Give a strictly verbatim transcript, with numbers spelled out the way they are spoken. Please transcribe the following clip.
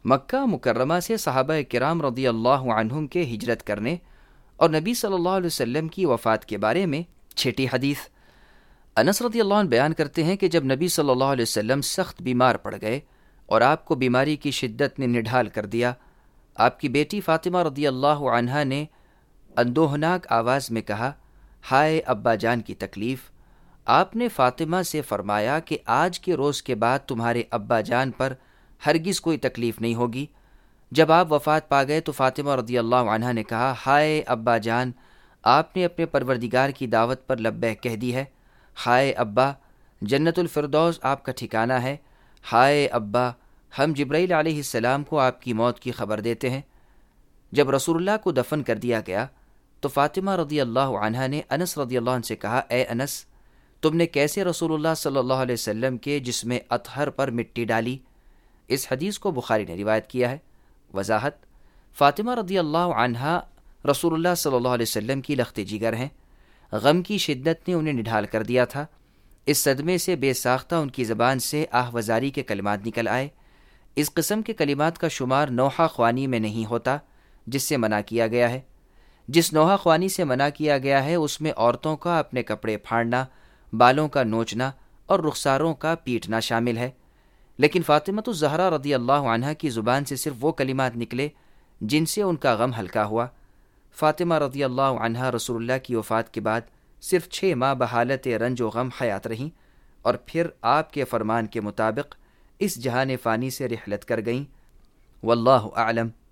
مکہ مکرمہ سے صحابہ کرام رضی اللہ عنہم کے ہجرت کرنے اور نبی صلی اللہ علیہ وسلم کی وفات کے بارے میں چھٹی حدیث۔ انس رضی اللہ عنہ بیان کرتے ہیں کہ جب نبی صلی اللہ علیہ وسلم سخت بیمار پڑ گئے اور آپ کو بیماری کی شدت نے نڈھال کر دیا، آپ کی بیٹی فاطمہ رضی اللہ عنہا نے اندوہناک آواز میں کہا، ہائے ابا جان کی تکلیف۔ آپ نے فاطمہ سے فرمایا کہ آج کے روز کے بعد تمہارے ابا جان پر ہرگز کوئی تکلیف نہیں ہوگی۔ جب آپ وفات پا گئے تو فاطمہ رضی اللہ عنہا نے کہا، ہائے ابا جان، آپ نے اپنے پروردگار کی دعوت پر لبیک کہہ دی ہے۔ ہائے ابا، جنت الفردوس آپ کا ٹھکانہ ہے۔ ہائے ابا، ہم جبرائیل علیہ السلام کو آپ کی موت کی خبر دیتے ہیں۔ جب رسول اللہ کو دفن کر دیا گیا تو فاطمہ رضی اللہ عنہا نے انس رضی اللہ عنہ سے کہا، اے انس، تم نے کیسے رسول اللہ صلی اللہ علیہ وسلم کے جسم اطہر پر مٹی ڈالی؟ اس حدیث کو بخاری نے روایت کیا ہے۔ وضاحت: فاطمہ رضی اللہ عنہا رسول اللہ صلی اللہ علیہ وسلم کی لخت جگر ہیں۔ غم کی شدت نے انہیں نڈھال کر دیا تھا۔ اس صدمے سے بے ساختہ ان کی زبان سے آہ وزاری کے کلمات نکل آئے۔ اس قسم کے کلمات کا شمار نوحہ خوانی میں نہیں ہوتا جس سے منع کیا گیا ہے۔ جس نوحہ خوانی سے منع کیا گیا ہے اس میں عورتوں کا اپنے کپڑے پھاڑنا، بالوں کا نوچنا اور رخساروں کا پیٹنا شامل ہے۔ لیکن فاطمہ الزہرا رضی اللہ عنہا کی زبان سے صرف وہ کلمات نکلے جن سے ان کا غم ہلکا ہوا۔ فاطمہ رضی اللہ عنہا رسول اللہ کی وفات کے بعد صرف چھ ماہ بحالت رنج و غم حیات رہیں اور پھر آپ کے فرمان کے مطابق اس جہان فانی سے رحلت کر گئیں۔ واللہ اعلم۔